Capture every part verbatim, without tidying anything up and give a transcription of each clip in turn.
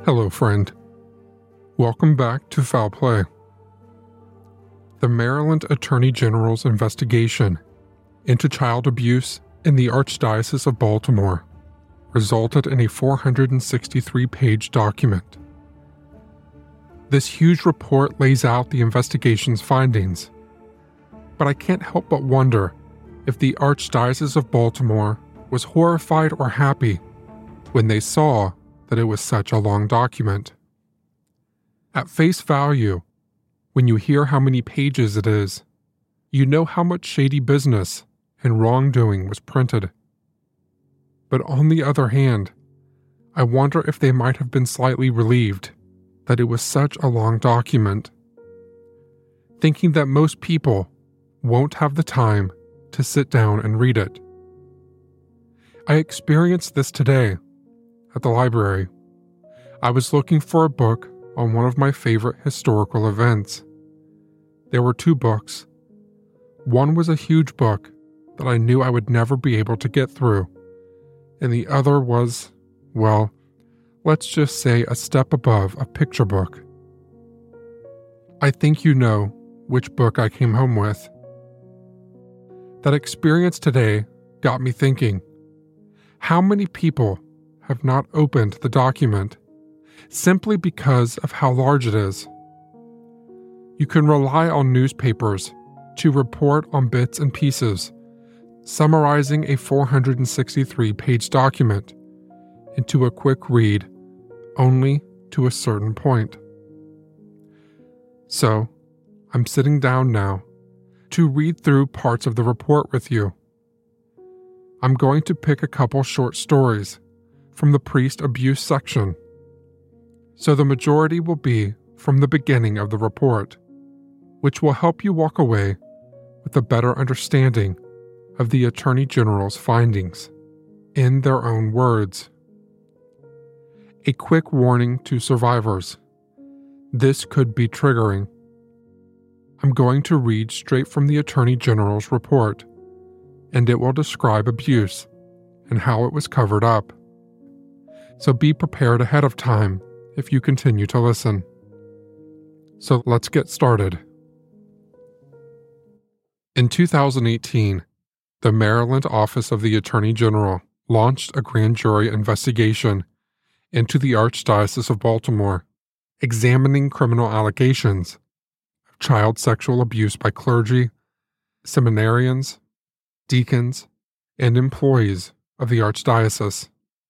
Hello, friend. Welcome back to Foul Play. The Maryland Attorney General's investigation into child abuse in the Archdiocese of Baltimore resulted in a four hundred sixty-three page document. This huge report lays out the investigation's findings, but I can't help but wonder if the Archdiocese of Baltimore was horrified or happy when they saw that it was such a long document. At face value, when you hear how many pages it is, you know how much shady business and wrongdoing was printed. But on the other hand, I wonder if they might have been slightly relieved that it was such a long document, thinking that most people won't have the time to sit down and read it. I experienced this today at the library. I was looking for a book on one of my favorite historical events. There were two books. One was a huge book that I knew I would never be able to get through, and the other was, well, let's just say a step above a picture book. I think you know which book I came home with. That experience today got me thinking, how many people have not opened the document simply because of how large it is? You can rely on newspapers to report on bits and pieces, summarizing a four hundred sixty-three page document into a quick read only to a certain point. So, I'm sitting down now to read through parts of the report with you. I'm going to pick a couple short stories from the priest abuse section, so the majority will be from the beginning of the report, which will help you walk away with a better understanding of the Attorney General's findings, in their own words. A quick warning to survivors. This could be triggering. I'm going to read straight from the Attorney General's report, and it will describe abuse and how it was covered up. So be prepared ahead of time if you continue to listen. So let's get started. In two thousand eighteen, the Maryland Office of the Attorney General launched a grand jury investigation into the Archdiocese of Baltimore, examining criminal allegations of child sexual abuse by clergy, seminarians, deacons, and employees of the Archdiocese.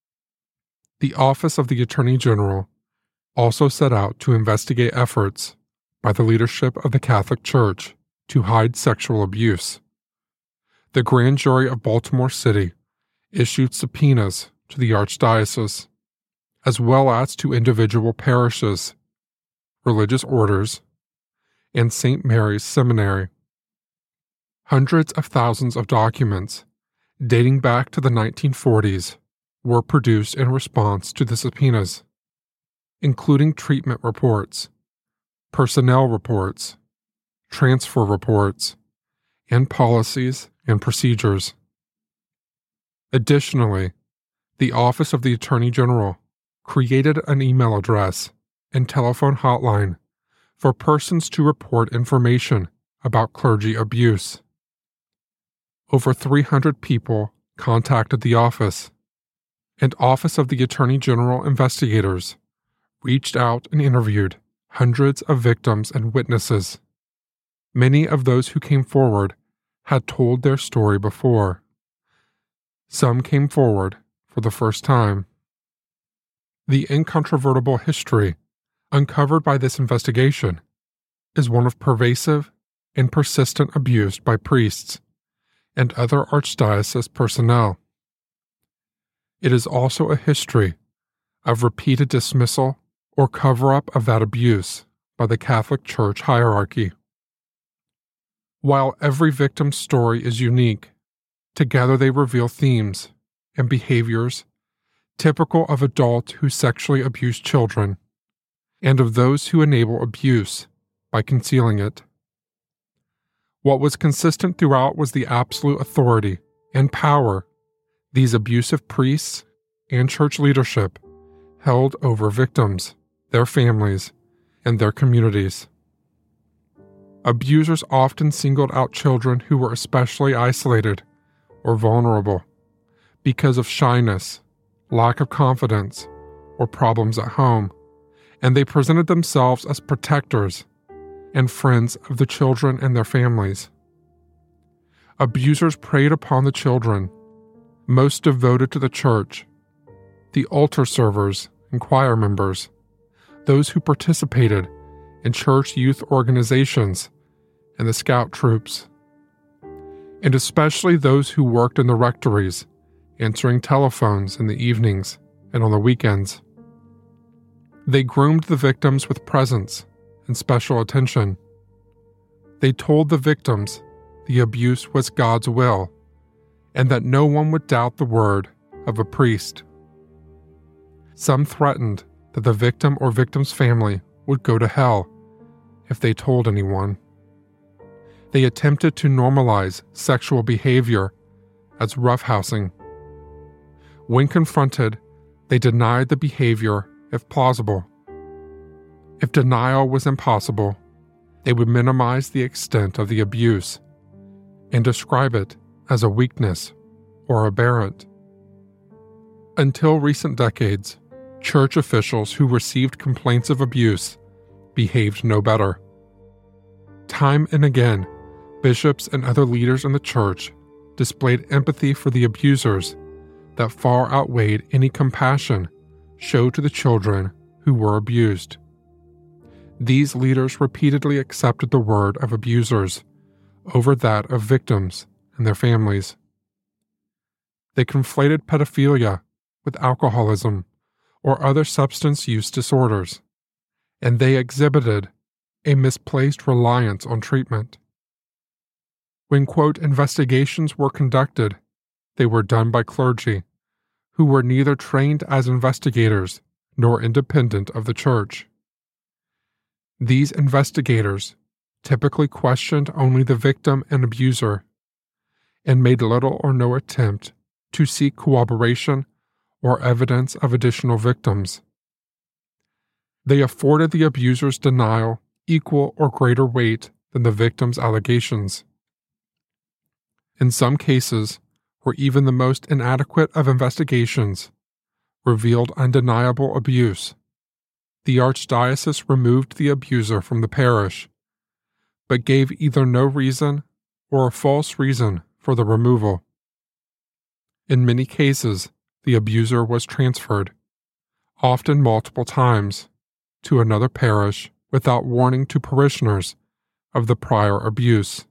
The Office of the Attorney General also set out to investigate efforts by the leadership of the Catholic Church to hide sexual abuse. The Grand Jury of Baltimore City issued subpoenas to the Archdiocese, as well as to individual parishes, religious orders, and Saint Mary's Seminary. Hundreds of thousands of documents dating back to the nineteen forties were produced in response to the subpoenas, including treatment reports, personnel reports, transfer reports, and policies and procedures. Additionally, the Office of the Attorney General created an email address and telephone hotline for persons to report information about clergy abuse. Over three hundred people contacted the office, and Office of the Attorney General investigators reached out and interviewed hundreds of victims and witnesses. Many of those who came forward had told their story before. Some came forward for the first time. The incontrovertible history uncovered by this investigation is one of pervasive and persistent abuse by priests and other archdiocese personnel. It is also a history of repeated dismissal or cover-up of that abuse by the Catholic Church hierarchy. While every victim's story is unique, together they reveal themes and behaviors typical of adults who sexually abuse children and of those who enable abuse by concealing it. What was consistent throughout was the absolute authority and power these abusive priests and church leadership held over victims, their families, and their communities. Abusers often singled out children who were especially isolated or vulnerable because of shyness, lack of confidence, or problems at home, and they presented themselves as protectors and friends of the children and their families. Abusers preyed upon the children, most devoted to the church, the altar servers and choir members, those who participated in church youth organizations and the scout troops, and especially those who worked in the rectories, answering telephones in the evenings and on the weekends. They groomed the victims with presents and special attention. They told the victims the abuse was God's will, and that no one would doubt the word of a priest. Some threatened that the victim or victim's family would go to hell if they told anyone. They attempted to normalize sexual behavior as roughhousing. When confronted, they denied the behavior if plausible. If denial was impossible, they would minimize the extent of the abuse and describe it as a weakness or aberrant. Until recent decades, church officials who received complaints of abuse behaved no better. Time and again, bishops and other leaders in the church displayed empathy for the abusers that far outweighed any compassion showed to the children who were abused. These leaders repeatedly accepted the word of abusers over that of victims and their families. They conflated pedophilia with alcoholism or other substance use disorders, and they exhibited a misplaced reliance on treatment. When, quote, investigations were conducted, they were done by clergy, who were neither trained as investigators nor independent of the church. These investigators typically questioned only the victim and abuser, and made little or no attempt to seek corroboration or evidence of additional victims. They afforded the abuser's denial equal or greater weight than the victim's allegations. In some cases, where even the most inadequate of investigations revealed undeniable abuse, the archdiocese removed the abuser from the parish, but gave either no reason or a false reason for the removal. In many cases, the abuser was transferred, often multiple times, to another parish without warning to parishioners of the prior abuse.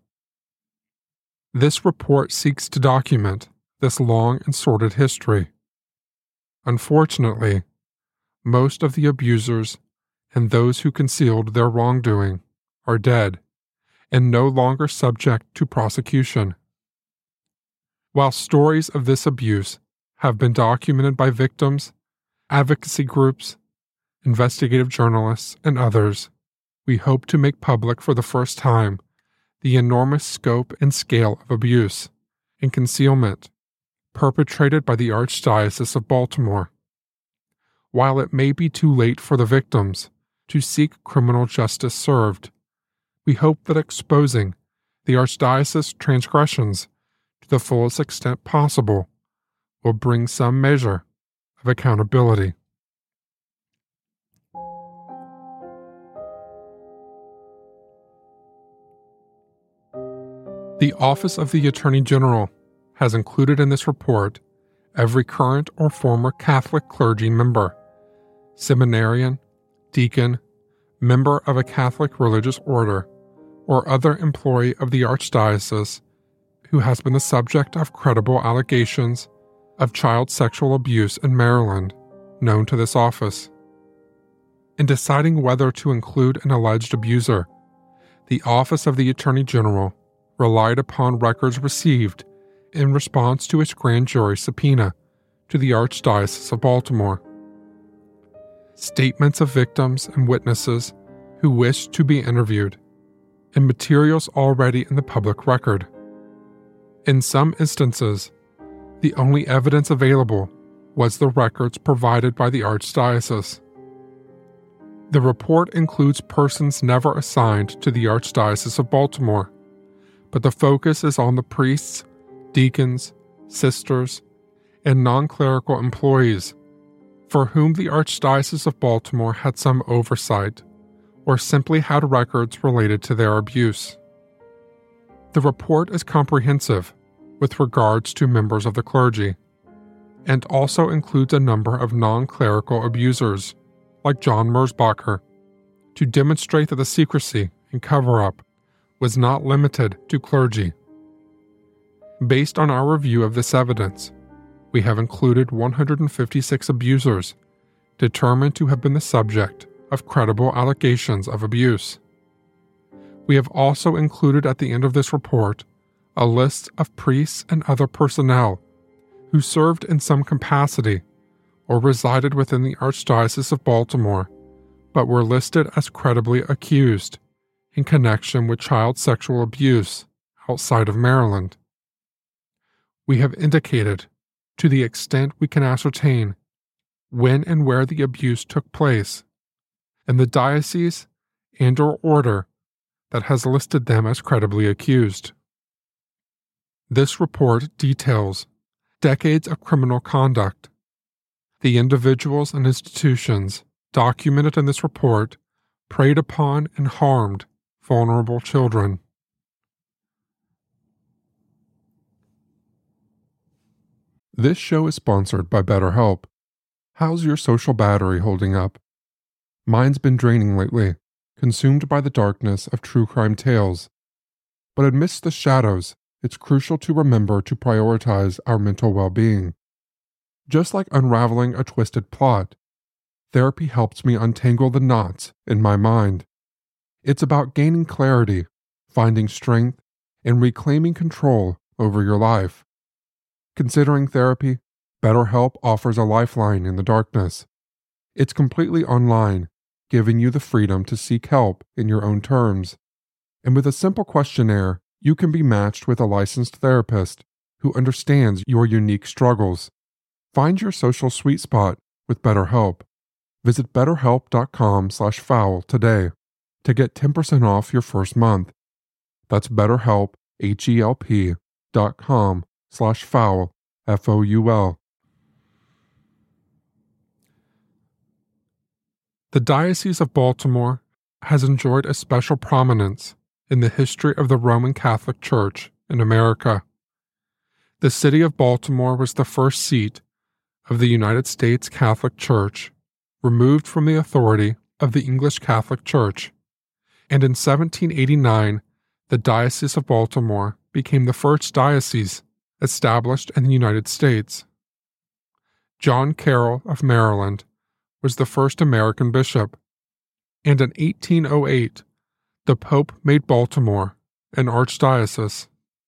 This report seeks to document this long and sordid history. Unfortunately, most of the abusers and those who concealed their wrongdoing are dead and no longer subject to prosecution. While stories of this abuse have been documented by victims, advocacy groups, investigative journalists, and others, we hope to make public for the first time the enormous scope and scale of abuse and concealment perpetrated by the Archdiocese of Baltimore. While it may be too late for the victims to seek criminal justice served, we hope that exposing the Archdiocese transgressions to the fullest extent possible will bring some measure of accountability. The Office of the Attorney General has included in this report every current or former Catholic clergy member, seminarian, deacon, member of a Catholic religious order, or other employee of the Archdiocese who has been the subject of credible allegations of child sexual abuse in Maryland, known to this office. In deciding whether to include an alleged abuser, the Office of the Attorney General relied upon records received in response to its grand jury subpoena to the Archdiocese of Baltimore. Statements of victims and witnesses who wished to be interviewed, and materials already in the public record. In some instances, the only evidence available was the records provided by the Archdiocese. The report includes persons never assigned to the Archdiocese of Baltimore, but the focus is on the priests, deacons, sisters, and non-clerical employees for whom the Archdiocese of Baltimore had some oversight or simply had records related to their abuse. The report is comprehensive with regards to members of the clergy, and also includes a number of non-clerical abusers, like John Merzbacher, to demonstrate that the secrecy and cover-up was not limited to clergy. Based on our review of this evidence, we have included one hundred fifty-six abusers determined to have been the subject of credible allegations of abuse. We have also included at the end of this report a list of priests and other personnel who served in some capacity or resided within the Archdiocese of Baltimore, but were listed as credibly accused in connection with child sexual abuse outside of Maryland. We have indicated, to the extent we can ascertain, when and where the abuse took place, and the diocese and or order that has listed them as credibly accused. This report details decades of criminal conduct. The individuals and institutions documented in this report preyed upon and harmed vulnerable children. This show is sponsored by BetterHelp. How's your social battery holding up? Mine's been draining lately, consumed by the darkness of true crime tales. But amidst the shadows, it's crucial to remember to prioritize our mental well-being. Just like unraveling a twisted plot, therapy helps me untangle the knots in my mind. It's about gaining clarity, finding strength, and reclaiming control over your life. Considering therapy, BetterHelp offers a lifeline in the darkness. It's completely online, giving you the freedom to seek help in your own terms. And with a simple questionnaire, you can be matched with a licensed therapist who understands your unique struggles. Find your social sweet spot with BetterHelp. Visit betterhelp.com slash foul today to get ten percent off your first month. That's betterhelp, H-E-L-P dot com slash foul, F O U L. The Diocese of Baltimore has enjoyed a special prominence in the history of the Roman Catholic Church in America. The city of Baltimore was the first seat of the United States Catholic Church, removed from the authority of the English Catholic Church, and in seventeen eighty-nine, the Diocese of Baltimore became the first diocese established in the United States. John Carroll of Maryland was the first American bishop, and in eighteen oh eight, the Pope made Baltimore an archdiocese.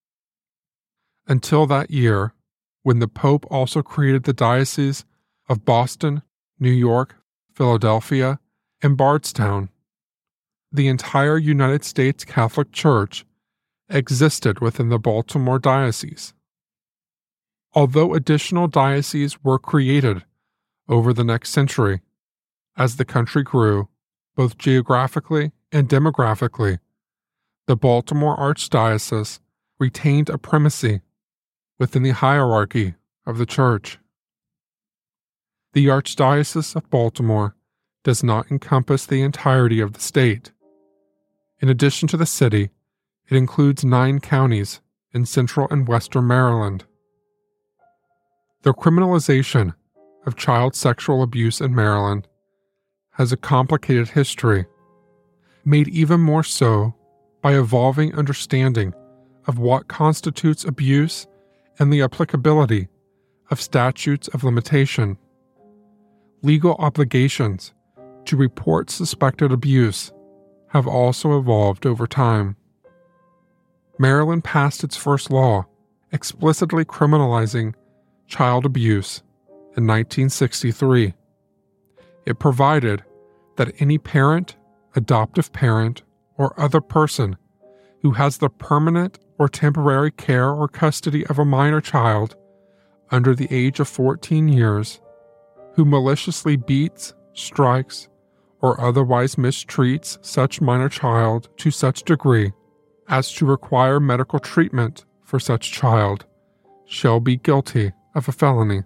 Until that year, when the Pope also created the dioceses of Boston, New York, Philadelphia, and Bardstown, the entire United States Catholic Church existed within the Baltimore Diocese. Although additional dioceses were created over the next century, as the country grew, both geographically and demographically, the Baltimore Archdiocese retained a primacy within the hierarchy of the Church. The Archdiocese of Baltimore does not encompass the entirety of the state. In addition to the city, it includes nine counties in central and western Maryland. The criminalization of child sexual abuse in Maryland has a complicated history, made even more so by evolving understanding of what constitutes abuse and the applicability of statutes of limitation. Legal obligations to report suspected abuse have also evolved over time. Maryland passed its first law explicitly criminalizing child abuse in nineteen sixty-three. It provided that any parent, adoptive parent, or other person who has the permanent or temporary care or custody of a minor child under the age of fourteen years who maliciously beats, strikes, or otherwise mistreats such minor child to such degree as to require medical treatment for such child shall be guilty of a felony.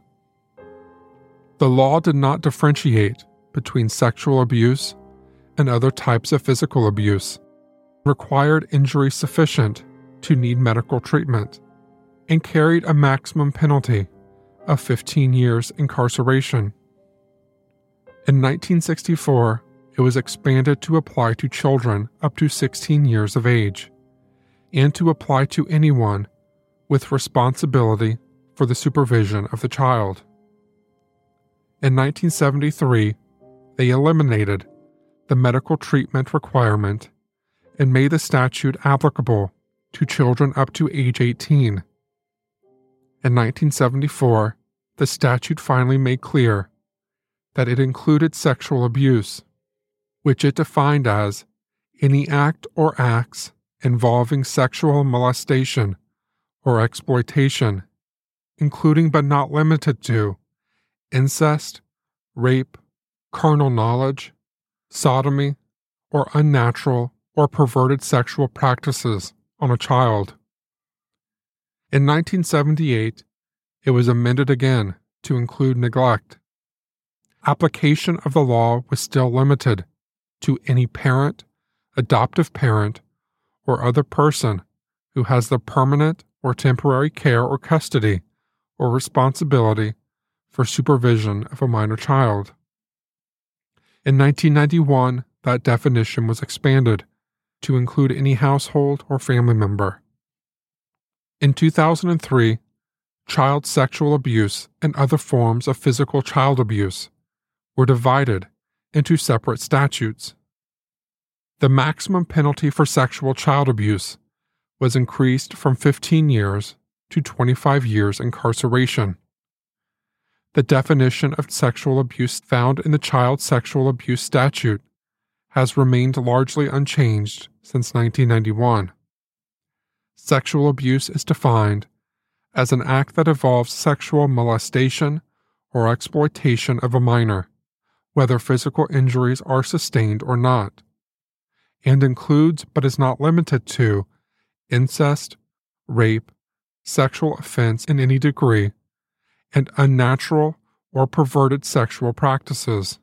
The law did not differentiate between sexual abuse and other types of physical abuse, required injury sufficient to need medical treatment, and carried a maximum penalty of fifteen years incarceration. In nineteen sixty-four, it was expanded to apply to children up to sixteen years of age, and to apply to anyone with responsibility for the supervision of the child. In nineteen seventy-three, they eliminated the medical treatment requirement and made the statute applicable to children up to age eighteen. In nineteen seventy-four, the statute finally made clear that it included sexual abuse, which it defined as any act or acts involving sexual molestation or exploitation, including but not limited to incest, rape, carnal knowledge, sodomy, or unnatural or perverted sexual practices on a child. In nineteen seventy-eight, it was amended again to include neglect. Application of the law was still limited to any parent, adoptive parent, or other person who has the permanent or temporary care or custody or responsibility for supervision of a minor child. In nineteen ninety-one, that definition was expanded to include any household or family member. In two thousand three, child sexual abuse and other forms of physical child abuse were divided into separate statutes. The maximum penalty for sexual child abuse was increased from fifteen years to twenty-five years incarceration. The definition of sexual abuse found in the Child Sexual Abuse Statute has remained largely unchanged since nineteen ninety-one. Sexual abuse is defined as an act that involves sexual molestation or exploitation of a minor, whether physical injuries are sustained or not, and includes but is not limited to incest, rape, sexual offense in any degree, and unnatural or perverted sexual practices.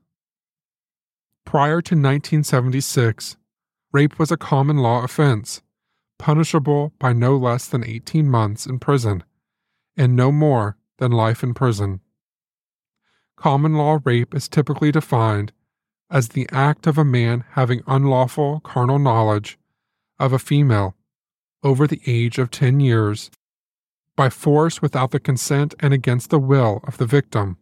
Prior to nineteen seventy-six, rape was a common law offense, punishable by no less than eighteen months in prison, and no more than life in prison. Common law rape is typically defined as the act of a man having unlawful carnal knowledge of a female over the age of ten years by force without the consent and against the will of the victim.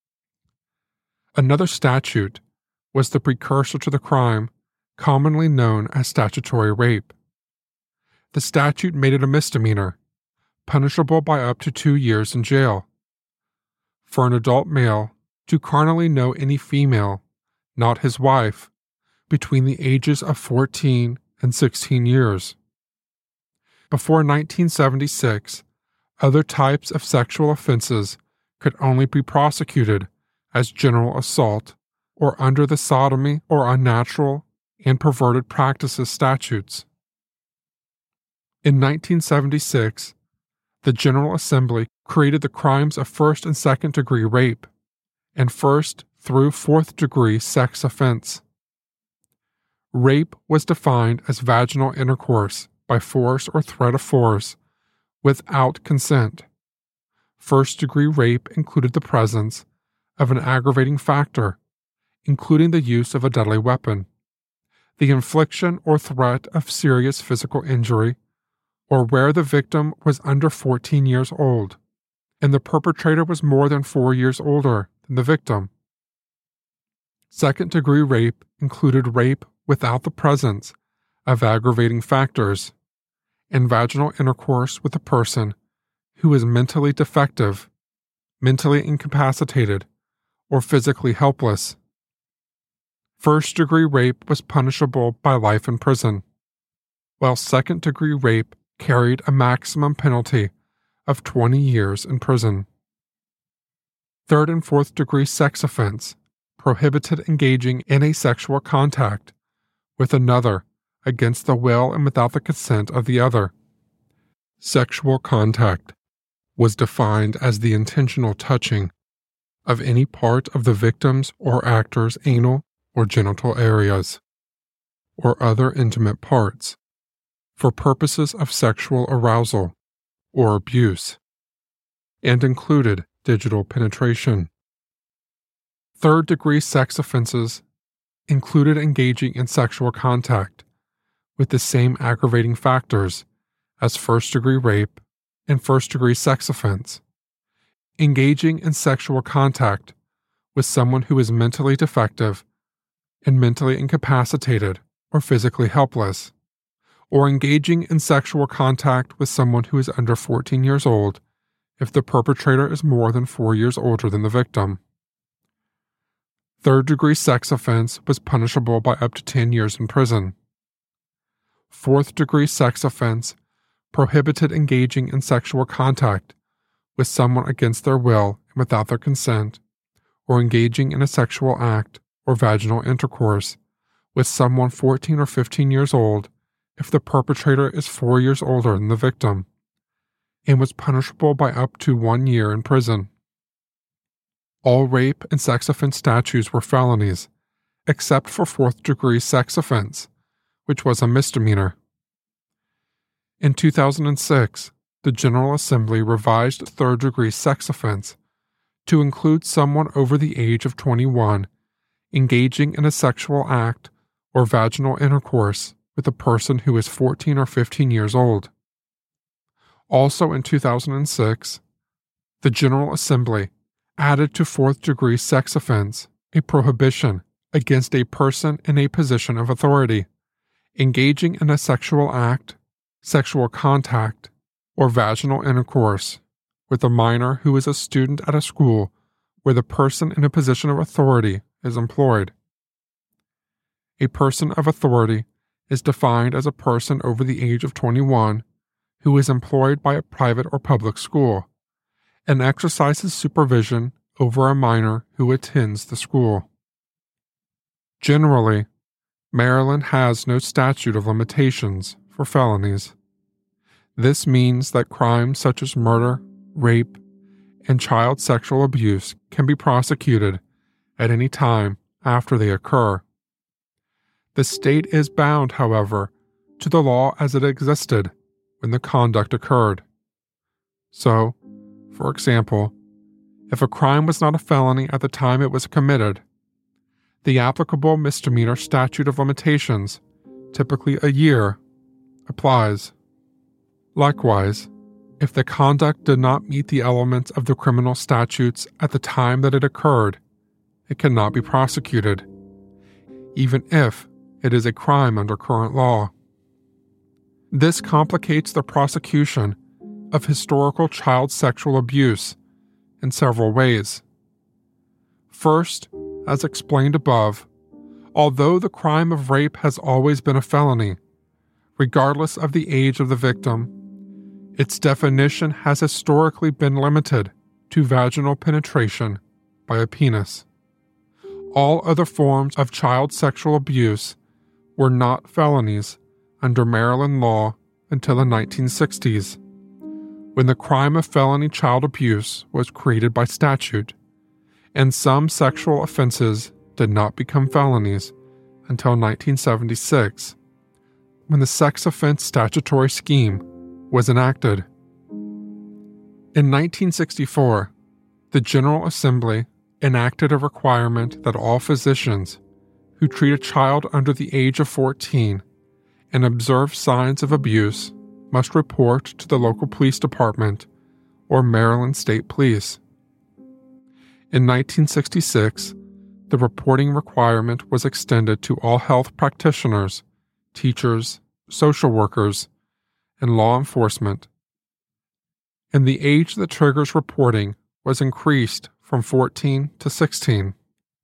Another statute was the precursor to the crime commonly known as statutory rape. The statute made it a misdemeanor, punishable by up to two years in jail, for an adult male to carnally know any female, not his wife, between the ages of fourteen and sixteen years. Before nineteen seventy-six, other types of sexual offenses could only be prosecuted as general assault or under the sodomy or unnatural and perverted practices statutes. In nineteen seventy-six, the General Assembly created the crimes of first and second degree rape and first through fourth degree sex offense. Rape was defined as vaginal intercourse by force or threat of force without consent. First-degree rape included the presence of an aggravating factor, including the use of a deadly weapon, the infliction or threat of serious physical injury, or where the victim was under fourteen years old, and the perpetrator was more than four years older than the victim. Second-degree rape included rape without the presence of aggravating factors, and vaginal intercourse with a person who is mentally defective, mentally incapacitated, or physically helpless. First-degree rape was punishable by life in prison, while second-degree rape carried a maximum penalty of twenty years in prison. Third and fourth degree sex offense prohibited engaging in a sexual contact with another against the will and without the consent of the other. Sexual contact was defined as the intentional touching of any part of the victim's or actor's anal or genital areas, or other intimate parts, for purposes of sexual arousal or abuse, and included digital penetration. Third-degree sex offenses included engaging in sexual contact with the same aggravating factors as first-degree rape and first-degree sex offense, engaging in sexual contact with someone who is mentally defective and mentally incapacitated or physically helpless, or engaging in sexual contact with someone who is under fourteen years old if the perpetrator is more than four years older than the victim. Third-degree sex offense was punishable by up to ten years in prison. Fourth-degree sex offense prohibited engaging in sexual contact with someone against their will and without their consent, or engaging in a sexual act or vaginal intercourse with someone fourteen or fifteen years old if the perpetrator is four years older than the victim, and was punishable by up to one year in prison. All rape and sex offense statutes were felonies, except for fourth-degree sex offense, which was a misdemeanor. In two thousand six, the General Assembly revised third-degree sex offense to include someone over the age of twenty-one engaging in a sexual act or vaginal intercourse with a person who is fourteen or fifteen years old. Also in two thousand six, the General Assembly added to fourth-degree sex offense a prohibition against a person in a position of authority engaging in a sexual act, sexual contact, or vaginal intercourse with a minor who is a student at a school where the person in a position of authority is employed. A person of authority is defined as a person over the age of twenty-one who is employed by a private or public school and exercises supervision over a minor who attends the school. Generally, Maryland has no statute of limitations for felonies. This means that crimes such as murder, rape, and child sexual abuse can be prosecuted at any time after they occur. The state is bound, however, to the law as it existed when the conduct occurred. So, for example, if a crime was not a felony at the time it was committed, the applicable misdemeanor statute of limitations, typically a year, applies. Likewise, if the conduct did not meet the elements of the criminal statutes at the time that it occurred, it cannot be prosecuted, even if it is a crime under current law. This complicates the prosecution of historical child sexual abuse in several ways. First, as explained above, although the crime of rape has always been a felony, regardless of the age of the victim, its definition has historically been limited to vaginal penetration by a penis. All other forms of child sexual abuse were not felonies under Maryland law until the nineteen sixties, when the crime of felony child abuse was created by statute, and some sexual offenses did not become felonies until nineteen seventy-six, when the sex offense statutory scheme was enacted. In nineteen sixty-four, the General Assembly enacted a requirement that all physicians who treat a child under the age of fourteen and observe signs of abuse must report to the local police department or Maryland State Police. In nineteen sixty-six, the reporting requirement was extended to all health practitioners, teachers, social workers, and law enforcement, and the age that triggers reporting was increased from fourteen to sixteen.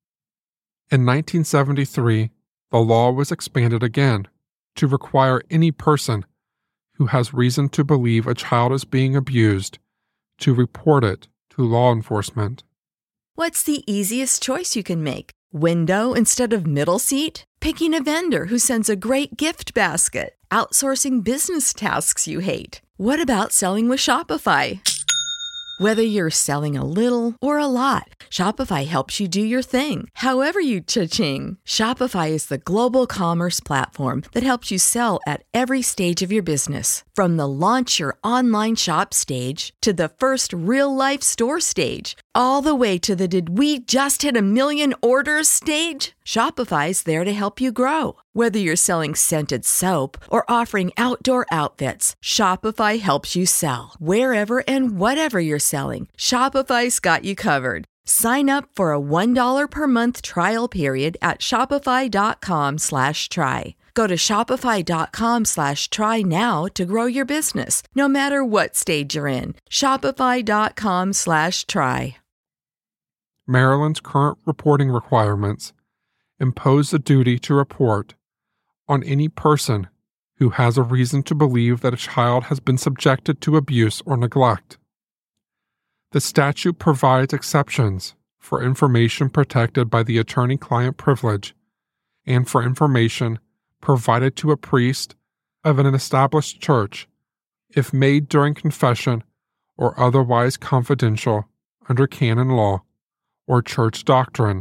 In nineteen seventy-three, the law was expanded again to require any person who has reason to believe a child is being abused to report it to law enforcement. What's the easiest choice you can make? Window instead of middle seat? Picking a vendor who sends a great gift basket? Outsourcing business tasks you hate? What about selling with Shopify? Whether you're selling a little or a lot, Shopify helps you do your thing, however you cha-ching. Shopify is the global commerce platform that helps you sell at every stage of your business. From the launch your online shop stage to the first real-life store stage, all the way to the did we just hit a million orders stage. Shopify's there to help you grow. Whether you're selling scented soap or offering outdoor outfits, Shopify helps you sell. Wherever and whatever you're selling, Shopify's got you covered. Sign up for a one dollar per month trial period at shopify.com slash try. Go to shopify.com slash try now to grow your business, no matter what stage you're in. Shopify.com slash try. Maryland's current reporting requirements impose a duty to report on any person who has a reason to believe that a child has been subjected to abuse or neglect. The statute provides exceptions for information protected by the attorney-client privilege and for information provided to a priest of an established church if made during confession or otherwise confidential under canon law or church doctrine.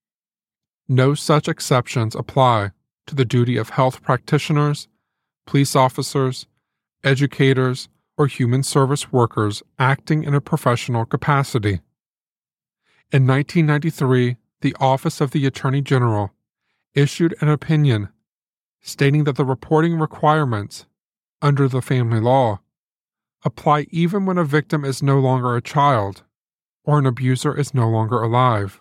No such exceptions apply to the duty of health practitioners, police officers, educators, or human service workers acting in a professional capacity. In nineteen ninety-three, the Office of the Attorney General issued an opinion stating that the reporting requirements under the family law apply even when a victim is no longer a child or an abuser is no longer alive.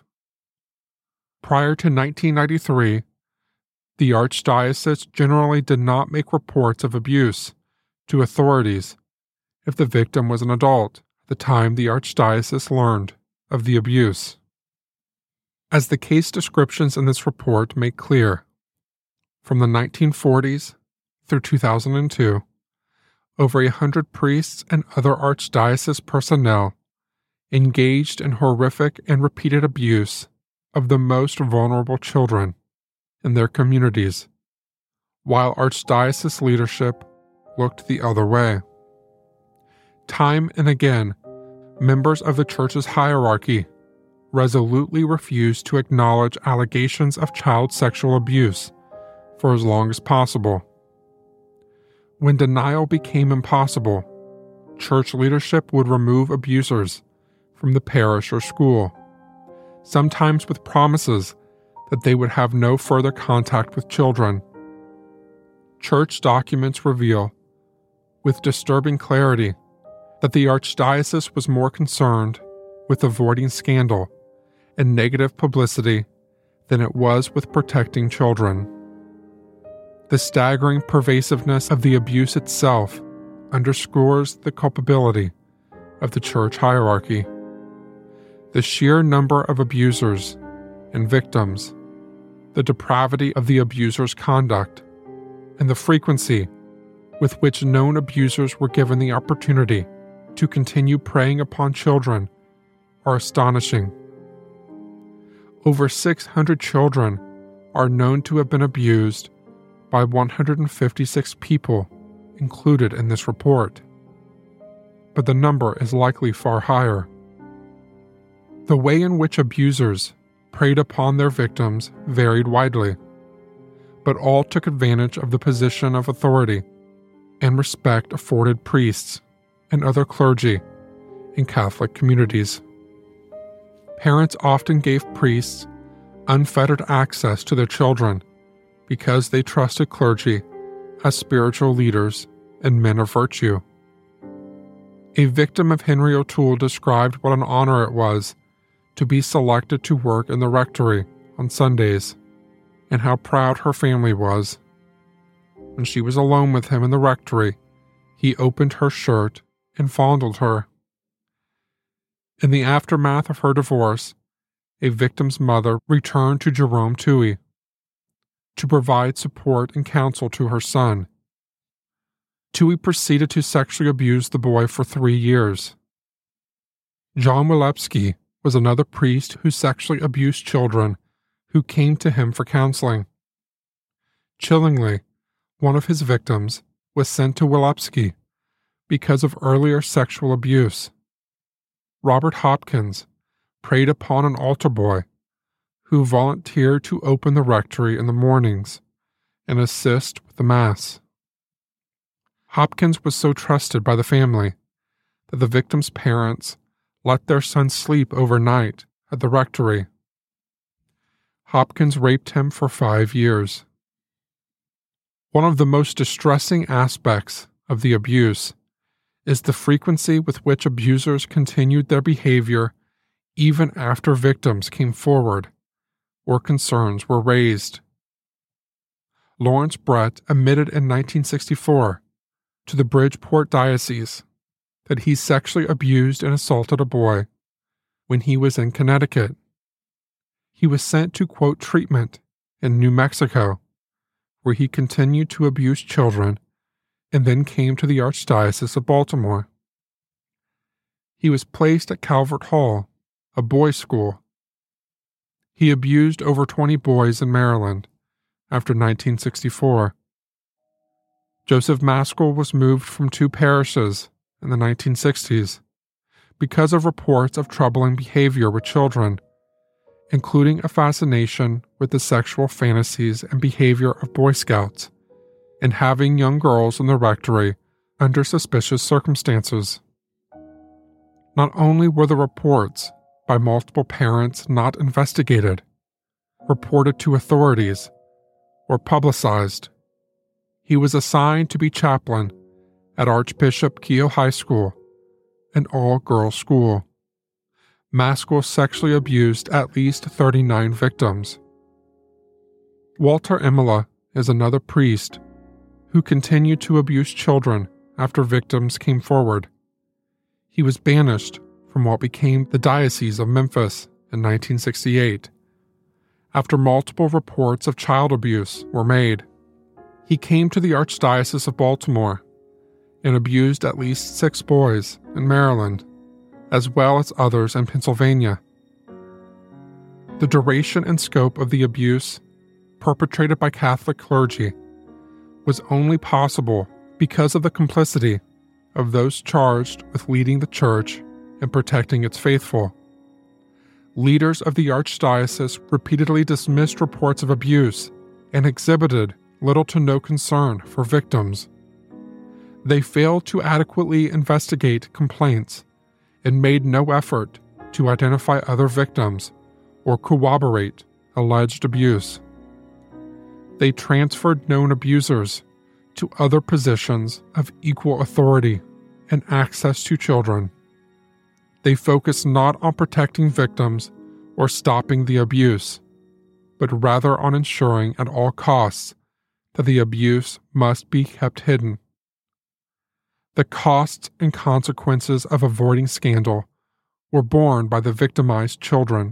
Prior to nineteen ninety-three, the Archdiocese generally did not make reports of abuse to authorities if the victim was an adult at the time the Archdiocese learned of the abuse. As the case descriptions in this report make clear, from the nineteen forties through two thousand two, over a hundred priests and other Archdiocese personnel engaged in horrific and repeated abuse of the most vulnerable children in their communities, while Archdiocese leadership looked the other way. Time and again, members of the Church's hierarchy resolutely refused to acknowledge allegations of child sexual abuse for as long as possible. When denial became impossible, Church leadership would remove abusers from the parish or school, sometimes with promises that they would have no further contact with children. Church documents reveal, with disturbing clarity, that the Archdiocese was more concerned with avoiding scandal and negative publicity than it was with protecting children. The staggering pervasiveness of the abuse itself underscores the culpability of the Church hierarchy. The sheer number of abusers and victims, the depravity of the abuser's conduct, and the frequency with which known abusers were given the opportunity to continue preying upon children are astonishing. Over six hundred children are known to have been abused by one hundred fifty-six people included in this report, but the number is likely far higher. The way in which abusers preyed upon their victims varied widely, but all took advantage of the position of authority and respect afforded priests and other clergy in Catholic communities. Parents often gave priests unfettered access to their children because they trusted clergy as spiritual leaders and men of virtue. A victim of Henry O'Toole described what an honor it was to be selected to work in the rectory on Sundays, and how proud her family was. When she was alone with him in the rectory, he opened her shirt and fondled her. In the aftermath of her divorce, a victim's mother returned to Jerome Tuohy to provide support and counsel to her son. Tuohy proceeded to sexually abuse the boy for three years. John Wilepski was another priest who sexually abused children who came to him for counseling. Chillingly, one of his victims was sent to Willepsky because of earlier sexual abuse. Robert Hopkins preyed upon an altar boy who volunteered to open the rectory in the mornings and assist with the Mass. Hopkins was so trusted by the family that the victim's parents let their son sleep overnight at the rectory. Hopkins raped him for five years. One of the most distressing aspects of the abuse is the frequency with which abusers continued their behavior even after victims came forward or concerns were raised. Lawrence Brett admitted in nineteen sixty-four to the Bridgeport Diocese that he sexually abused and assaulted a boy when he was in Connecticut. He was sent to, quote, treatment in New Mexico, where he continued to abuse children and then came to the Archdiocese of Baltimore. He was placed at Calvert Hall, a boys' school. He abused over twenty boys in Maryland after nineteen sixty-four. Joseph Maskell was moved from two parishes in the nineteen sixties because of reports of troubling behavior with children, including a fascination with the sexual fantasies and behavior of Boy Scouts, and having young girls in the rectory under suspicious circumstances. Not only were the reports by multiple parents not investigated, reported to authorities, or publicized, he was assigned to be chaplain at Archbishop Keough High School, an all-girls school. Maskell sexually abused at least thirty-nine victims. Walter Imola is another priest who continued to abuse children after victims came forward. He was banished from what became the Diocese of Memphis in nineteen sixty-eight after multiple reports of child abuse were made. He came to the Archdiocese of Baltimore and abused at least six boys in Maryland, as well as others in Pennsylvania. The duration and scope of the abuse perpetrated by Catholic clergy was only possible because of the complicity of those charged with leading the Church and protecting its faithful. Leaders of the Archdiocese repeatedly dismissed reports of abuse and exhibited little to no concern for victims. They failed to adequately investigate complaints and made no effort to identify other victims or corroborate alleged abuse. They transferred known abusers to other positions of equal authority and access to children. They focused not on protecting victims or stopping the abuse, but rather on ensuring at all costs that the abuse must be kept hidden. The costs and consequences of avoiding scandal were borne by the victimized children.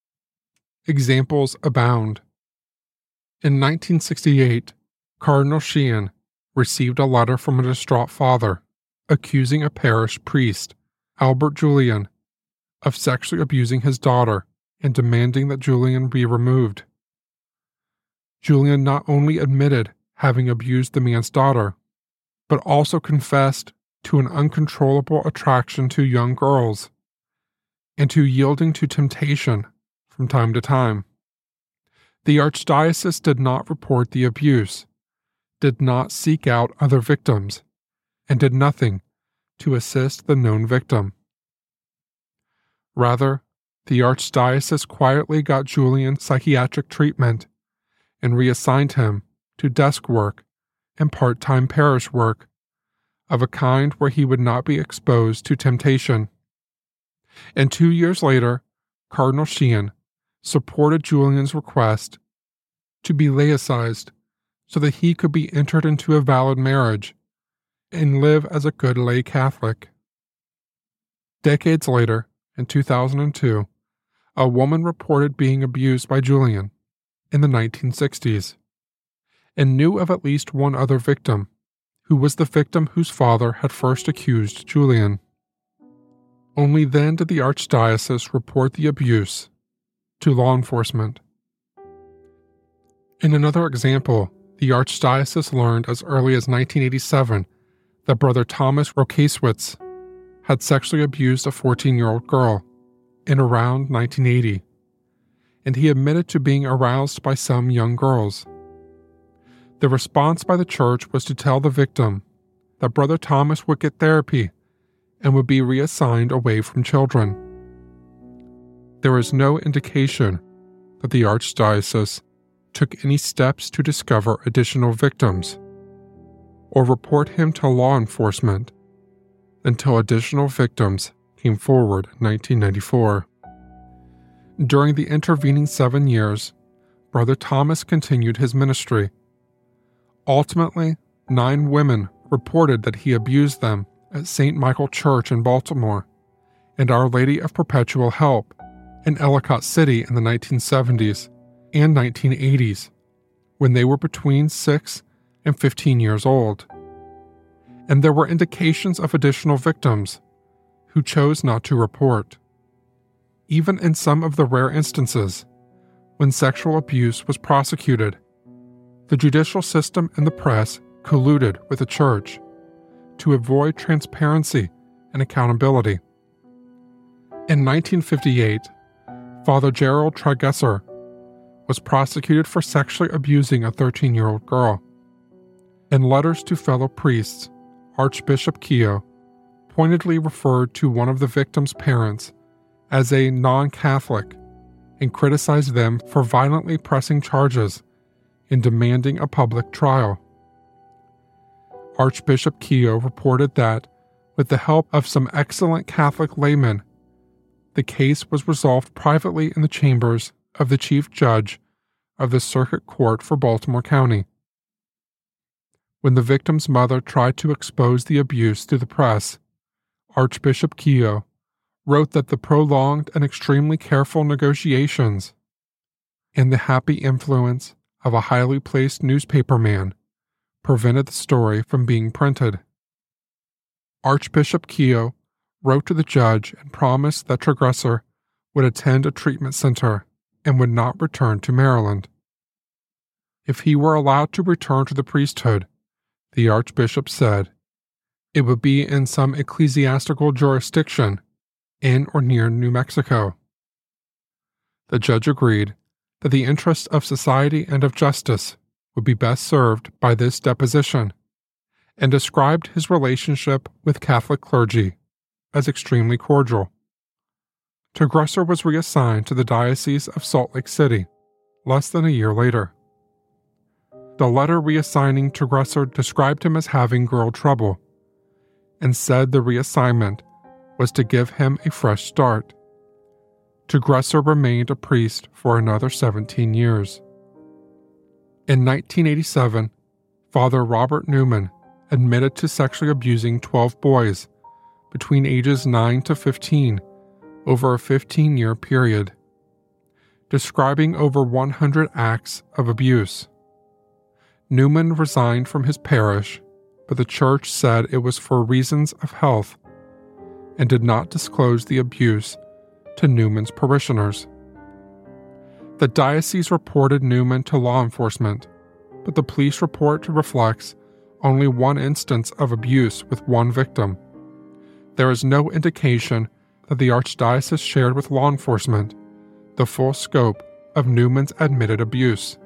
Examples abound. In nineteen sixty-eight, Cardinal Sheehan received a letter from a distraught father accusing a parish priest, Albert Julian, of sexually abusing his daughter and demanding that Julian be removed. Julian not only admitted having abused the man's daughter, but also confessed to an uncontrollable attraction to young girls and to yielding to temptation from time to time. The Archdiocese did not report the abuse, did not seek out other victims, and did nothing to assist the known victim. Rather, the Archdiocese quietly got Julian psychiatric treatment and reassigned him to desk work and part-time parish work of a kind where he would not be exposed to temptation. And two years later, Cardinal Sheehan supported Julian's request to be laicized so that he could be entered into a valid marriage and live as a good lay Catholic. Decades later, in two thousand two, a woman reported being abused by Julian in the nineteen sixties and knew of at least one other victim, who was the victim whose father had first accused Julian. Only then did the Archdiocese report the abuse to law enforcement. In another example, the Archdiocese learned as early as nineteen eighty-seven that Brother Thomas Rokasiewicz had sexually abused a fourteen-year-old girl in around nineteen eighty, and he admitted to being aroused by some young girls. The response by the church was to tell the victim that Brother Thomas would get therapy and would be reassigned away from children. There is no indication that the Archdiocese took any steps to discover additional victims or report him to law enforcement until additional victims came forward in nineteen ninety-four. During the intervening seven years, Brother Thomas continued his ministry. Ultimately, nine women reported that he abused them at Saint Michael Church in Baltimore and Our Lady of Perpetual Help in Ellicott City in the nineteen seventies and nineteen eighties, when they were between six and fifteen years old. And there were indications of additional victims who chose not to report. Even in some of the rare instances when sexual abuse was prosecuted, the judicial system and the press colluded with the church to avoid transparency and accountability. In nineteen fifty-eight, Father Gerald Tragesser was prosecuted for sexually abusing a thirteen-year-old girl. In letters to fellow priests, Archbishop Keough pointedly referred to one of the victim's parents as a non-Catholic and criticized them for violently pressing charges and demanding a public trial. Archbishop Keough reported that, with the help of some excellent Catholic laymen, the case was resolved privately in the chambers of the Chief Judge of the Circuit Court for Baltimore County. When the victim's mother tried to expose the abuse to the press, Archbishop Keough wrote that the prolonged and extremely careful negotiations and the happy influence of a highly placed newspaperman prevented the story from being printed. Archbishop Keough wrote to the judge and promised that Tragesser would attend a treatment center and would not return to Maryland. If he were allowed to return to the priesthood, the archbishop said, it would be in some ecclesiastical jurisdiction in or near New Mexico. The judge agreed that the interests of society and of justice would be best served by this deposition, and described his relationship with Catholic clergy as extremely cordial. Tragesser was reassigned to the Diocese of Salt Lake City less than a year later. The letter reassigning Tragesser described him as having girl trouble, and said the reassignment was to give him a fresh start. Tragesser remained a priest for another seventeen years. In nineteen eighty-seven, Father Robert Newman admitted to sexually abusing twelve boys between ages nine to fifteen over a fifteen-year period, describing over one hundred acts of abuse. Newman resigned from his parish, but the church said it was for reasons of health and did not disclose the abuse to Newman's parishioners. The diocese reported Newman to law enforcement, but the police report reflects only one instance of abuse with one victim. There is no indication that the archdiocese shared with law enforcement the full scope of Newman's admitted abuse.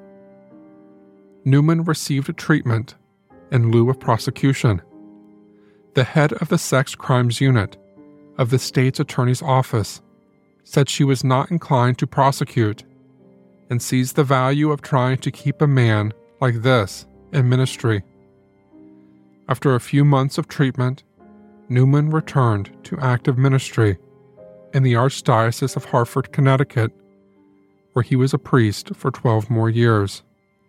Newman received treatment in lieu of prosecution. The head of the sex crimes unit of the state's attorney's office said she was not inclined to prosecute and sees the value of trying to keep a man like this in ministry. After a few months of treatment, Newman returned to active ministry in the Archdiocese of Hartford, Connecticut, where he was a priest for twelve more years.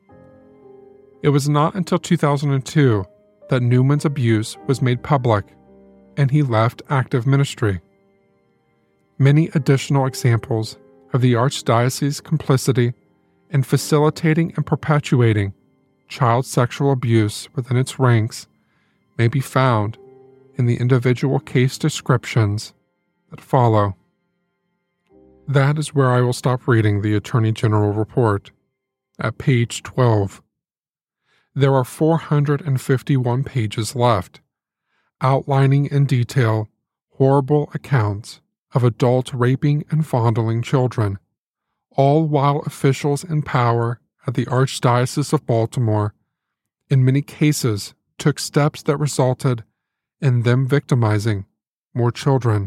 It was not until two thousand two that Newman's abuse was made public, and he left active ministry. Many additional examples of the Archdiocese's complicity in facilitating and perpetuating child sexual abuse within its ranks may be found in the individual case descriptions that follow. That is where I will stop reading the Attorney General report, at page twelve. There are four hundred fifty-one pages left, outlining in detail horrible accounts of adults raping and fondling children, all while officials in power at the Archdiocese of Baltimore, in many cases, took steps that resulted in them victimizing more children.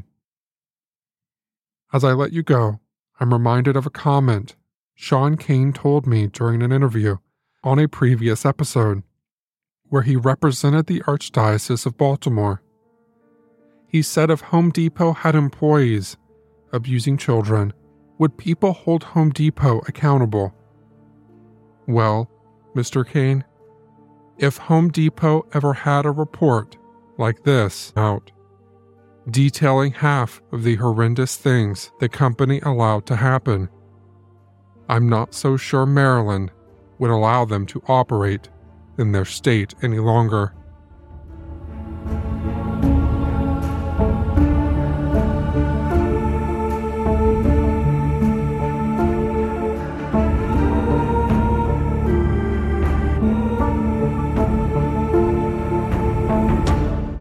As I let you go, I'm reminded of a comment Sean Kane told me during an interview on a previous episode, where he represented the Archdiocese of Baltimore. He said if Home Depot had employees abusing children, would people hold Home Depot accountable? Well, Mister Kane, if Home Depot ever had a report like this out, detailing half of the horrendous things the company allowed to happen, I'm not so sure Maryland would allow them to operate in their state any longer.